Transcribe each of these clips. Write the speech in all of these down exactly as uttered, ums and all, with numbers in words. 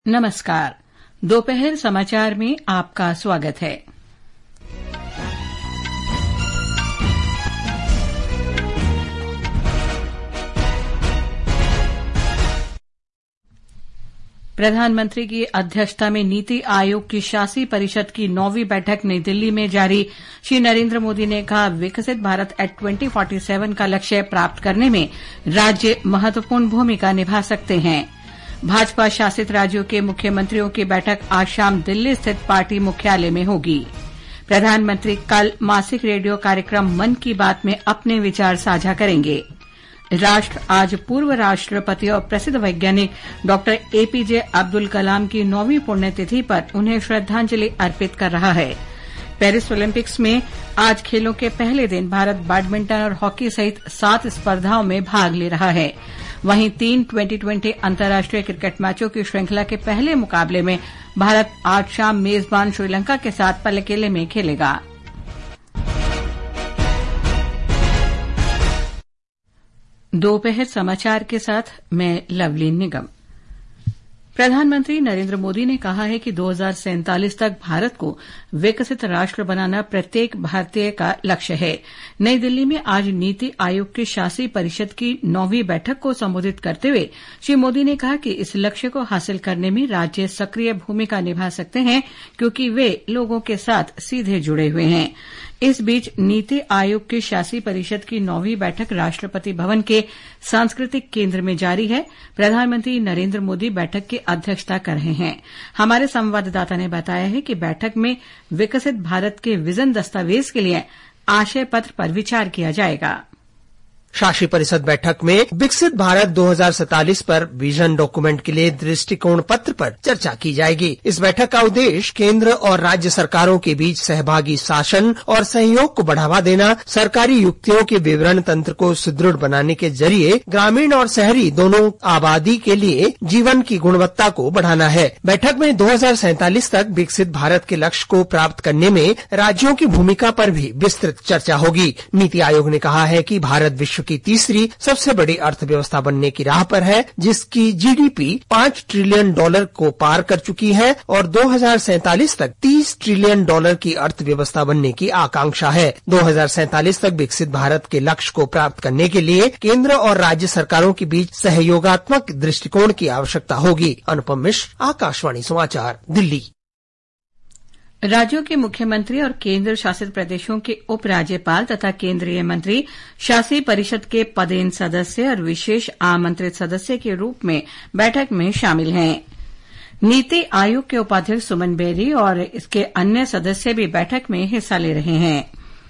नमस्कार। दोपहर समाचार में आपका स्वागत है। प्रधानमंत्री की अध्यक्षता में नीति आयोग की शासी परिषद की नौवीं बैठक नई दिल्ली में जारी। श्री नरेंद्र मोदी ने कहा, विकसित Bharat at twenty forty seven का लक्ष्य प्राप्त करने में राज्य महत्वपूर्ण भूमिका निभा सकते हैं। भाजपा शासित राज्यों के मुख्यमंत्रियों की बैठक आज शाम दिल्ली स्थित पार्टी मुख्यालय में होगी। प्रधानमंत्री कल मासिक रेडियो कार्यक्रम मन की बात में अपने विचार साझा करेंगे। राष्ट्र आज पूर्व राष्ट्रपति और प्रसिद्ध वैज्ञानिक डॉक्टर एपीजे अब्दुल कलाम की नौवीं पुण्यतिथि पर उन्हें श्रद्धांजलि अर्पित कर रहा है। पेरिस ओलंपिक्स में आज खेलों के पहले दिन भारत बैडमिंटन और हॉकी सहित सात स्पर्धाओं में भाग ले रहा है। वहीं तीन ट्वेंटी ट्वेंटी अंतर्राष्ट्रीय क्रिकेट मैचों की श्रृंखला के पहले मुकाबले में भारत आज शाम मेजबान श्रीलंका के साथ पलकेले में खेलेगा। दोपहर समाचार के साथ मैं लवलीन निगम। प्रधानमंत्री नरेंद्र मोदी ने कहा है कि दो हज़ार सैंतालीस तक भारत को विकसित राष्ट्र बनाना प्रत्येक भारतीय का लक्ष्य है। नई दिल्ली में आज नीति आयोग की शासी परिषद की नौवीं बैठक को संबोधित करते हुए श्री मोदी ने कहा कि इस लक्ष्य को हासिल करने में राज्य सक्रिय भूमिका निभा सकते हैं, क्योंकि वे लोगों के साथ सीधे जुड़े हुए हैं। इस बीच नीति आयोग की शासी परिषद की नौवीं बैठक राष्ट्रपति भवन के सांस्कृतिक केंद्र में जारी है। प्रधानमंत्री नरेंद्र मोदी बैठक की अध्यक्षता कर रहे हैं। हमारे संवाददाता ने बताया है कि बैठक में विकसित भारत के विजन दस्तावेज के लिए आशय पत्र पर विचार किया जाएगा। शासी परिषद बैठक में विकसित भारत दो हज़ार सैंतालीस पर विजन डॉक्यूमेंट के लिए दृष्टिकोण पत्र पर चर्चा की जाएगी। इस बैठक का उद्देश्य केंद्र और राज्य सरकारों के बीच सहभागी शासन और सहयोग को बढ़ावा देना, सरकारी युक्तियों के विवरण तंत्र को सुदृढ़ बनाने के जरिए ग्रामीण और शहरी दोनों आबादी के लिए जीवन की गुणवत्ता को बढ़ाना है। बैठक में दो हज़ार सैंतालीस तक विकसित भारत के लक्ष्य को प्राप्त करने में राज्यों की भूमिका पर भी विस्तृत चर्चा होगी। नीति आयोग ने कहा है कि भारत विश्व की तीसरी सबसे बड़ी अर्थव्यवस्था बनने की राह पर है, जिसकी जीडीपी पाँच ट्रिलियन डॉलर को पार कर चुकी है और दो हज़ार सैंतालीस तक तीस ट्रिलियन डॉलर की अर्थव्यवस्था बनने की आकांक्षा है। दो हज़ार सैंतालीस तक विकसित भारत के लक्ष्य को प्राप्त करने के लिए केंद्र और राज्य सरकारों के बीच सहयोगात्मक दृष्टिकोण की आवश्यकता होगी। अनुपम मिश्र, आकाशवाणी समाचार, दिल्ली। राज्यों के मुख्यमंत्री और केंद्र शासित प्रदेशों के उप राज्यपाल तथा केंद्रीय मंत्री शासी परिषद के पदेन सदस्य और विशेष आमंत्रित सदस्य के रूप में बैठक में शामिल हैं। नीति आयोग के उपाध्यक्ष सुमन बेरी और इसके अन्य सदस्य भी बैठक में हिस्सा ले रहे हैं।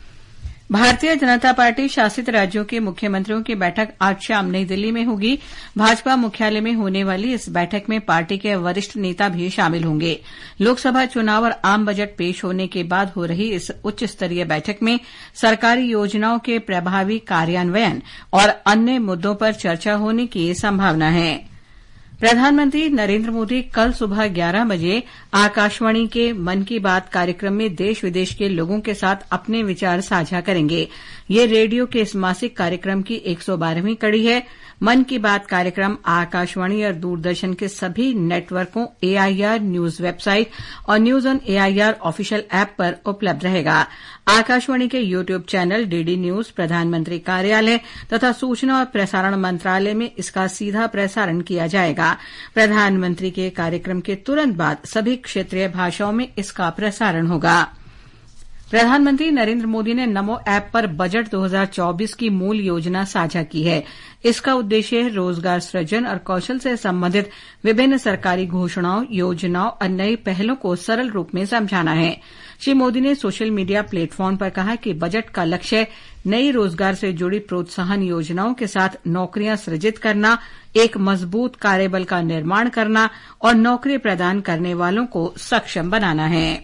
भारतीय जनता पार्टी शासित राज्यों के मुख्यमंत्रियों की बैठक आज शाम नई दिल्ली में होगी। भाजपा मुख्यालय में होने वाली इस बैठक में पार्टी के वरिष्ठ नेता भी शामिल होंगे। लोकसभा चुनाव और आम बजट पेश होने के बाद हो रही इस उच्च स्तरीय बैठक में सरकारी योजनाओं के प्रभावी कार्यान्वयन और अन्य मुद्दों पर चर्चा होने की संभावना है। प्रधानमंत्री नरेंद्र मोदी कल सुबह ग्यारह बजे आकाशवाणी के मन की बात कार्यक्रम में देश विदेश के लोगों के साथ अपने विचार साझा करेंगे। ये रेडियो के इस मासिक कार्यक्रम की एक सौ बारहवीं कड़ी है। मन की बात कार्यक्रम आकाशवाणी और दूरदर्शन के सभी नेटवर्कों, एआईआर न्यूज वेबसाइट और news on AIR official app पर उपलब्ध रहेगा। आकाशवाणी के यूट्यूब चैनल डीडी न्यूज, प्रधानमंत्री कार्यालय तथा सूचना और प्रसारण मंत्रालय में इसका सीधा प्रसारण किया जाएगा। प्रधानमंत्री के कार्यक्रम के तुरंत बाद सभी क्षेत्रीय भाषाओं में इसका प्रसारण होगा। प्रधानमंत्री नरेंद्र मोदी ने नमो ऐप पर बजट दो हज़ार चौबीस की मूल योजना साझा की है। इसका उद्देश्य रोजगार सृजन और कौशल से संबंधित विभिन्न सरकारी घोषणाओं, योजनाओं और नई पहलों को सरल रूप में समझाना है। श्री मोदी ने सोशल मीडिया प्लेटफॉर्म पर कहा कि बजट का लक्ष्य नई रोजगार से जुड़ी प्रोत्साहन योजनाओं के साथ नौकरियां सृजित करना, एक मजबूत कार्यबल का निर्माण करना और नौकरी प्रदान करने वालों को सक्षम बनाना है।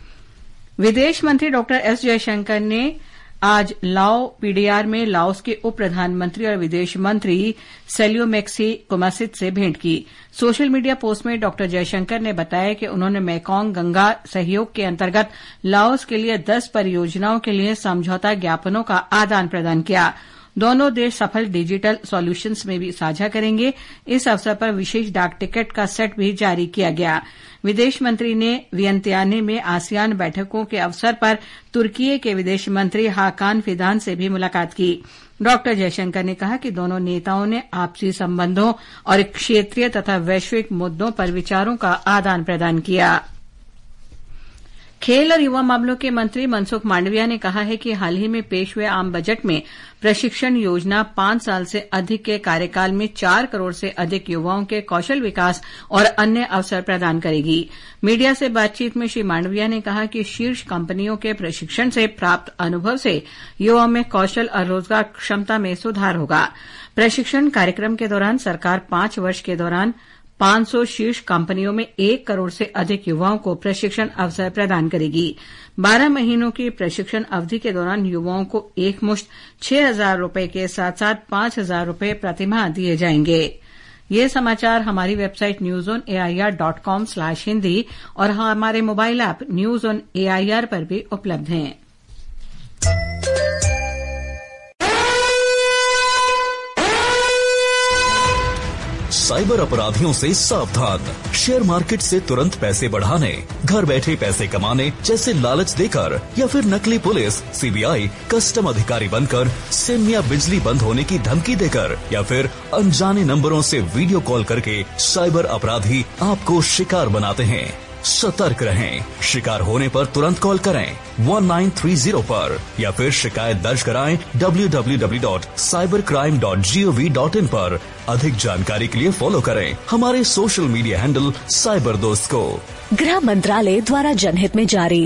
विदेश मंत्री डॉक्टर एस जयशंकर ने आज लाओ पीडीआर में लाओस के उप प्रधानमंत्री और विदेश मंत्री सेल्यूमेक्सी कुमासित से भेंट की। सोशल मीडिया पोस्ट में डॉक्टर जयशंकर ने बताया कि उन्होंने मेकॉन्ग गंगा सहयोग के अंतर्गत लाओस के लिए दस परियोजनाओं के लिए समझौता ज्ञापनों का आदान प्रदान किया। दोनों देश सफल डिजिटल सॉल्यूशंस में भी साझा करेंगे। इस अवसर पर विशेष डाक टिकट का सेट भी जारी किया गया। विदेश मंत्री ने वियंतियाने में आसियान बैठकों के अवसर पर तुर्की के विदेश मंत्री हाकान फिदान से भी मुलाकात की। डॉक्टर जयशंकर ने कहा कि दोनों नेताओं ने आपसी संबंधों और क्षेत्रीय तथा वैश्विक मुद्दों पर विचारों का आदान प्रदान किया। खेल और युवा मामलों के मंत्री मनसुख मांडविया ने कहा है कि हाल ही में पेश हुए आम बजट में प्रशिक्षण योजना पांच साल से अधिक के कार्यकाल में चार करोड़ से अधिक युवाओं के कौशल विकास और अन्य अवसर प्रदान करेगी। मीडिया से बातचीत में श्री मांडविया ने कहा कि शीर्ष कंपनियों के प्रशिक्षण से प्राप्त अनुभव से युवाओं में कौशल और रोजगार क्षमता में सुधार होगा। प्रशिक्षण कार्यक्रम के दौरान सरकार पांच वर्ष के दौरान पांच सौ शीर्ष कंपनियों में एक करोड़ से अधिक युवाओं को प्रशिक्षण अवसर प्रदान करेगी। बारह महीनों की प्रशिक्षण अवधि के दौरान युवाओं को एक मुश्त छह हजार रूपये के साथ साथ पांच हजार रूपये प्रतिमाह दिए जाएंगे। ये समाचार हमारी website news on AIR dot com slash Hindi और हमारे mobile app news on AIR पर भी उपलब्ध हैं। साइबर अपराधियों से सावधान। शेयर मार्केट से तुरंत पैसे बढ़ाने, घर बैठे पैसे कमाने जैसे लालच देकर या फिर नकली पुलिस, सीबीआई, कस्टम अधिकारी बनकर सिम या बिजली बंद होने की धमकी देकर या फिर अनजाने नंबरों से वीडियो कॉल करके साइबर अपराधी आपको शिकार बनाते हैं। सतर्क रहें। शिकार होने पर तुरंत कॉल करें वन नाइन थ्री जीरो पर या फिर शिकायत दर्ज कराएं W W W dot cyber crime dot G O V dot in पर। अधिक जानकारी के लिए फॉलो करें हमारे सोशल मीडिया हैंडल साइबर दोस्त को। गृह मंत्रालय द्वारा जनहित में जारी।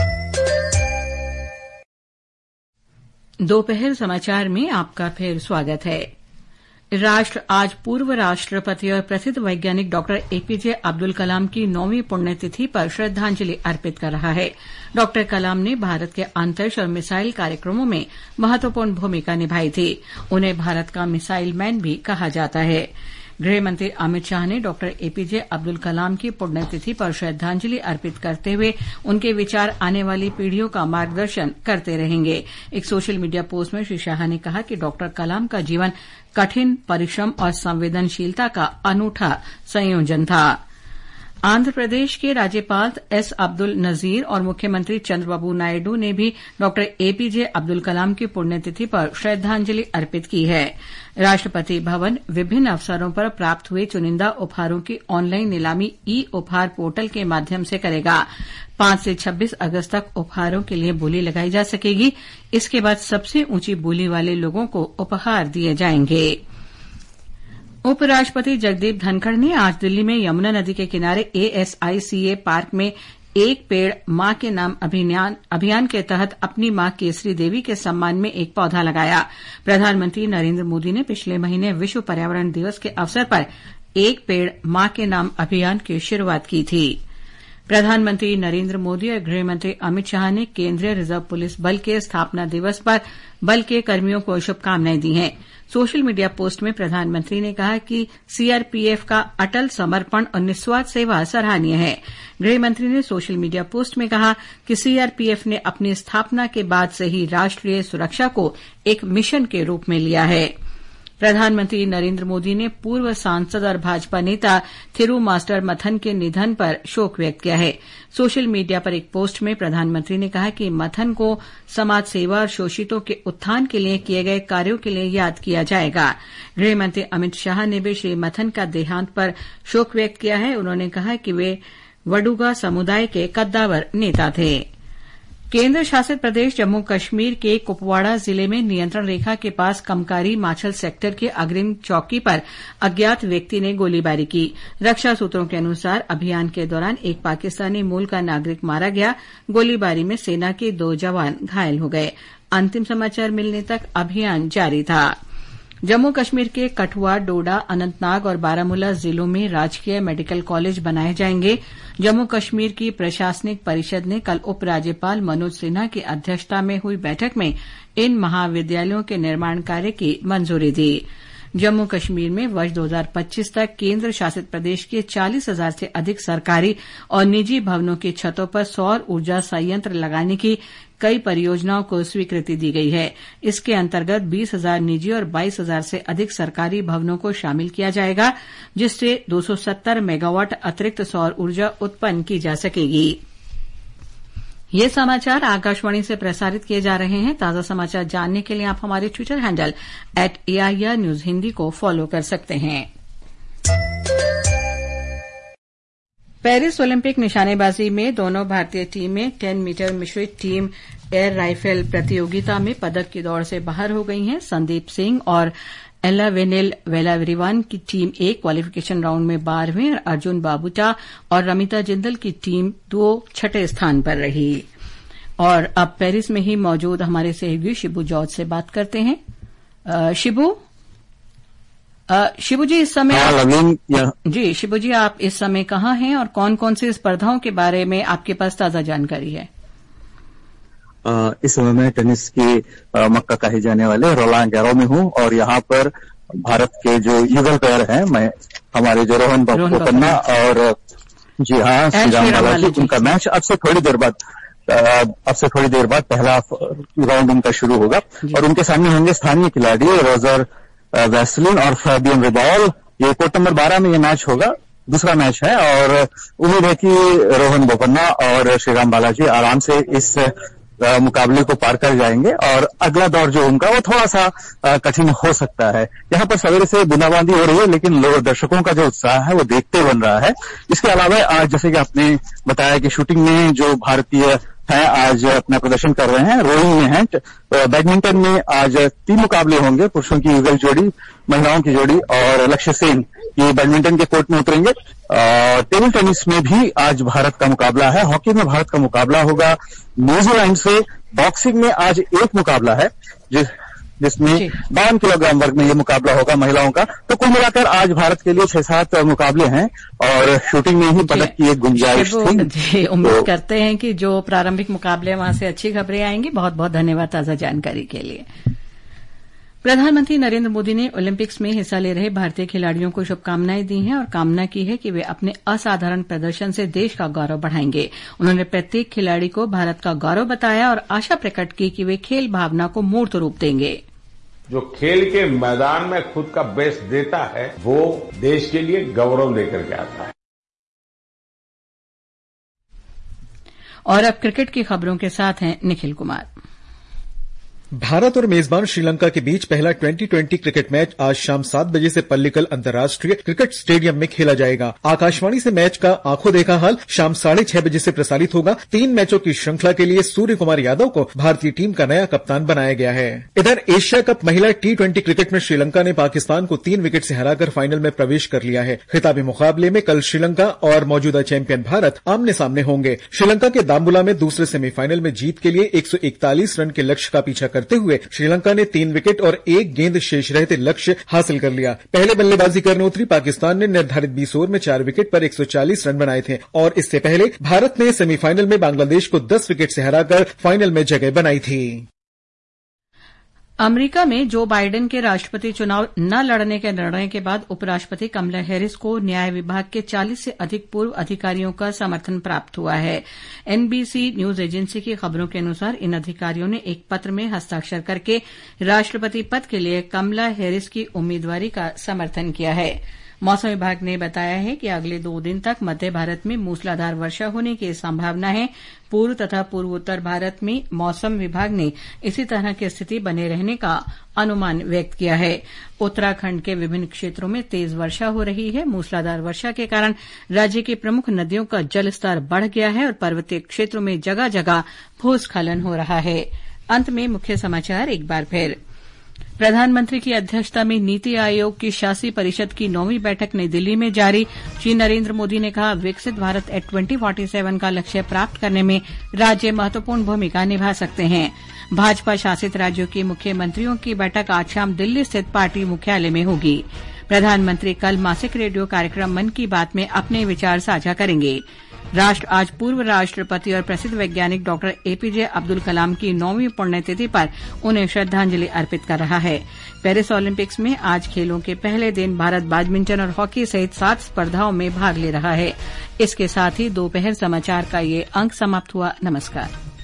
दोपहर समाचार में आपका फिर स्वागत है। राष्ट्र आज पूर्व राष्ट्रपति और प्रसिद्ध वैज्ञानिक डॉक्टर एपीजे अब्दुल कलाम की नौवीं पुण्यतिथि पर श्रद्धांजलि अर्पित कर रहा है। डॉक्टर कलाम ने भारत के अंतरिक्ष और मिसाइल कार्यक्रमों में महत्वपूर्ण भूमिका निभाई थी। उन्हें भारत का मिसाइल मैन भी कहा जाता है। गृह मंत्री अमित शाह ने डॉक्टर एपीजे अब्दुल कलाम की पुण्यतिथि पर श्रद्धांजलि अर्पित करते हुए उनके विचार आने वाली पीढ़ियों का मार्गदर्शन करते रहेंगे। एक सोशल मीडिया पोस्ट में श्री शाह ने कहा कि डॉक्टर कलाम का जीवन कठिन परिश्रम और संवेदनशीलता का अनूठा संयोजन था। आंध्र प्रदेश के राज्यपाल एस अब्दुल नजीर और मुख्यमंत्री चंद्रबाबू नायडू ने भी डॉक्टर एपीजे अब्दुल कलाम की पुण्यतिथि पर श्रद्धांजलि अर्पित की है। राष्ट्रपति भवन विभिन्न अवसरों पर प्राप्त हुए चुनिंदा उपहारों की ऑनलाइन नीलामी ई उपहार पोर्टल के माध्यम से करेगा। पांच से छब्बीस अगस्त तक उपहारों के लिए बोली लगाई जा सकेगी। इसके बाद सबसे ऊंची बोली वाले लोगों को उपहार दिए जाएंगे। उपराष्ट्रपति जगदीप धनखड़ ने आज दिल्ली में यमुना नदी के किनारे एएसआईसीए पार्क में एक पेड़ मां के नाम अभियान, अभियान के तहत अपनी मां केसरी देवी के सम्मान में एक पौधा लगाया। प्रधानमंत्री नरेंद्र मोदी ने पिछले महीने विश्व पर्यावरण दिवस के अवसर पर एक पेड़ मां के नाम अभियान की शुरूआत की थी। प्रधानमंत्री नरेंद्र मोदी और गृहमंत्री अमित शाह ने केंद्रीय रिजर्व पुलिस बल के स्थापना दिवस पर बल के कर्मियों को शुभकामनाएं दी हैं। सोशल मीडिया पोस्ट में प्रधानमंत्री ने कहा कि सीआरपीएफ का अटल समर्पण और निस्वार्थ सेवा सराहनीय है। गृहमंत्री ने सोशल मीडिया पोस्ट में कहा कि सीआरपीएफ ने अपनी स्थापना के बाद से ही राष्ट्रीय सुरक्षा को एक मिशन के रूप में लिया है। प्रधानमंत्री नरेंद्र मोदी ने पूर्व सांसद और भाजपा नेता थिरू मास्टर मथन के निधन पर शोक व्यक्त किया है। सोशल मीडिया पर एक पोस्ट में प्रधानमंत्री ने कहा कि मथन को समाज सेवा और शोषितों के उत्थान के लिए किए गए कार्यों के लिए याद किया जाएगा। गृहमंत्री अमित शाह ने भी श्री मथन का देहांत पर शोक व्यक्त किया है। उन्होंने कहा कि वे वडुगा समुदाय के कद्दावर नेता थे। केंद्र शासित प्रदेश जम्मू कश्मीर के कुपवाड़ा जिले में नियंत्रण रेखा के पास कमकारी माछल सेक्टर के अग्रिम चौकी पर अज्ञात व्यक्ति ने गोलीबारी की। रक्षा सूत्रों के अनुसार अभियान के दौरान एक पाकिस्तानी मूल का नागरिक मारा गया। गोलीबारी में सेना के दो जवान घायल हो गए। अंतिम समाचार मिलने तक अभियान जारी था। जम्मू कश्मीर के कठुआ, डोडा, अनंतनाग और बारामूला जिलों में राजकीय मेडिकल कॉलेज बनाए जाएंगे। जम्मू कश्मीर की प्रशासनिक परिषद ने कल उपराज्यपाल मनोज सिन्हा की अध्यक्षता में हुई बैठक में इन महाविद्यालयों के निर्माण कार्य की मंजूरी दी। जम्मू कश्मीर में वर्ष दो हजार पच्चीस तक केंद्र शासित प्रदेश के चालीस हजार से अधिक सरकारी और निजी भवनों की छतों पर सौर ऊर्जा संयंत्र लगाने की कई परियोजनाओं को स्वीकृति दी गई है। इसके अंतर्गत बीस हजार निजी और बाईस हजार से अधिक सरकारी भवनों को शामिल किया जाएगा, जिससे दो सौ सत्तर मेगावाट अतिरिक्त सौर ऊर्जा उत्पन्न की जा सकेगी। ये समाचार आकाशवाणी से प्रसारित किए जा रहे हैं। ताजा समाचार जानने के लिए आप हमारे Twitter handle at AIR news Hindi को फॉलो कर सकते हैं। पेरिस ओलंपिक निशानेबाजी में दोनों भारतीय टीमें दस मीटर मिश्रित टीम एयर राइफल प्रतियोगिता में पदक की दौड़ से बाहर हो गई हैं। संदीप सिंह और एलावेनिल वेलावेरिवान की टीम एक क्वालिफिकेशन राउंड में बारहवें और अर्जुन बाबूटा और रमिता जिंदल की टीम दो छठे स्थान पर रही। और अब पेरिस में ही मौजूद हमारे सहयोगी शिबू जॉर्ज से बात करते हैं। शिबू शिबू जी इस समय आप, जी शिबू जी आप इस समय कहाँ हैं और कौन कौन सी स्पर्धाओं के बारे में आपके पास ताजा जानकारी है? आ, इस समय मैं टेनिस की आ, मक्का कहे जाने वाले रोलांड गैरो में हूँ और यहाँ पर भारत के जो युगल प्लेयर हैं, मैं हमारे जो रोहन बोपन्ना और जी हाँ श्रीराम बालाजी, उनका मैच अब से थोड़ी देर बाद अब से थोड़ी देर बाद पहला राउंड उनका शुरू होगा और उनके सामने होंगे स्थानीय खिलाड़ी रोजर वैसलिन और फैबियन रिबॉल। ये कोर्ट नंबर बारह में ये मैच होगा, दूसरा मैच है और उम्मीद है कि रोहन बोपन्ना और श्रीराम बालाजी आराम से इस आ, मुकाबले को पार कर जाएंगे और अगला दौर जो उनका वो थोड़ा सा आ, कठिन हो सकता है। यहाँ पर सवेरे से बूंदाबांदी हो रही है, लेकिन लोग दर्शकों का जो उत्साह है वो देखते बन रहा है। इसके अलावा आज जैसे कि आपने बताया कि शूटिंग में जो भारतीय हैं आज अपना प्रदर्शन कर रहे हैं, रोइंग में हैं, बैडमिंटन में आज तीन मुकाबले होंगे, पुरुषों की युगल जोड़ी, महिलाओं की जोड़ी और लक्ष्य सेन ये बैडमिंटन के कोर्ट में उतरेंगे। टेबल टेनिस में भी आज भारत का मुकाबला है, हॉकी में भारत का मुकाबला होगा न्यूजीलैंड से, बॉक्सिंग में आज एक मुकाबला है जिस जिसमें बावन किलोग्राम वर्ग में ये मुकाबला होगा महिलाओं का। तो कुल मिलाकर आज भारत के लिए छह सात मुकाबले हैं और शूटिंग में ही पदक की एक गुंजाइश थी। उम्मीद तो, करते हैं कि जो प्रारंभिक मुकाबले वहां से अच्छी खबरें आएंगी। बहुत बहुत धन्यवाद ताजा जानकारी के लिए। प्रधानमंत्री नरेंद्र मोदी ने ओलंपिक्स में हिस्सा ले रहे भारतीय खिलाड़ियों को शुभकामनाएं दी हैं और कामना की है कि वे अपने असाधारण प्रदर्शन से देश का गौरव बढ़ाएंगे। उन्होंने प्रत्येक खिलाड़ी को भारत का गौरव बताया और आशा प्रकट की कि वे खेल भावना को मूर्त रूप देंगे। जो खेल के मैदान में खुद का बेस्ट देता है वो देश के लिए गौरव लेकर के आता है। और अब क्रिकेट की खबरों के साथ हैं निखिल कुमार। भारत और मेजबान श्रीलंका के बीच पहला ट्वेंटी ट्वेंटी क्रिकेट मैच आज शाम सात बजे से पल्लिकल अंतर्राष्ट्रीय क्रिकेट स्टेडियम में खेला जाएगा। आकाशवाणी से मैच का आंखों देखा हाल शाम साढ़े छह बजे से प्रसारित होगा। तीन मैचों की श्रृंखला के लिए सूर्य कुमार यादव को भारतीय टीम का नया कप्तान बनाया गया है। इधर एशिया कप महिला टी ट्वेंटी क्रिकेट में श्रीलंका ने पाकिस्तान को तीन विकेट से हराकर फाइनल में प्रवेश कर लिया है। खिताबी मुकाबले में कल श्रीलंका और मौजूदा चैंपियन भारत आमने सामने होंगे। श्रीलंका के दाम्बुला में दूसरे सेमीफाइनल में जीत के लिए एक सौ इकतालीस रन के लक्ष्य का पीछा करते हुए श्रीलंका ने तीन विकेट और एक गेंद शेष रहते लक्ष्य हासिल कर लिया। पहले बल्लेबाजी करने उतरी पाकिस्तान ने निर्धारित बीस ओवर में चार विकेट पर एक सौ चालीस रन बनाए थे और इससे पहले भारत ने सेमीफाइनल में बांग्लादेश को दस विकेट से हराकर फाइनल में जगह बनाई थी। अमेरिका में जो बाइडेन के राष्ट्रपति चुनाव न लड़ने के निर्णय के बाद उपराष्ट्रपति कमला हैरिस को न्याय विभाग के चालीस से अधिक पूर्व अधिकारियों का समर्थन प्राप्त हुआ है। एनबीसी न्यूज एजेंसी की खबरों के अनुसार इन अधिकारियों ने एक पत्र में हस्ताक्षर करके राष्ट्रपति पद के लिए कमला हैरिस की उम्मीदवारी का समर्थन किया है। मौसम विभाग ने बताया है कि अगले दो दिन तक मध्य भारत में मूसलाधार वर्षा होने की संभावना है। पूर्व तथा पूर्वोत्तर भारत में मौसम विभाग ने इसी तरह की स्थिति बने रहने का अनुमान व्यक्त किया है। उत्तराखंड के विभिन्न क्षेत्रों में तेज वर्षा हो रही है। मूसलाधार वर्षा के कारण राज्य की प्रमुख नदियों का जलस्तर बढ़ गया है और पर्वतीय क्षेत्रों में जगह जगह भूस्खलन हो रहा है। अंत में मुख्य समाचार एक बार फिर। प्रधानमंत्री की अध्यक्षता में नीति आयोग की शासी परिषद की नौवीं बैठक नई दिल्ली में जारी। श्री नरेंद्र मोदी ने कहा, विकसित Bharat at twenty forty seven का लक्ष्य प्राप्त करने में राज्य महत्वपूर्ण भूमिका निभा सकते हैं। भाजपा शासित राज्यों के मुख्यमंत्रियों की बैठक आज शाम दिल्ली स्थित पार्टी मुख्यालय में होगी। प्रधानमंत्री कल मासिक रेडियो कार्यक्रम मन की बात में अपने विचार साझा करेंगे। राष्ट्र आज पूर्व राष्ट्रपति और प्रसिद्ध वैज्ञानिक डॉक्टर एपीजे अब्दुल कलाम की नौवीं पुण्यतिथि पर उन्हें श्रद्धांजलि अर्पित कर रहा है। पेरिस ओलंपिक्स में आज खेलों के पहले दिन भारत बैडमिंटन और हॉकी सहित सात स्पर्धाओं में भाग ले रहा है। इसके साथ ही दोपहर समाचार का ये अंक समाप्त हुआ। नमस्कार।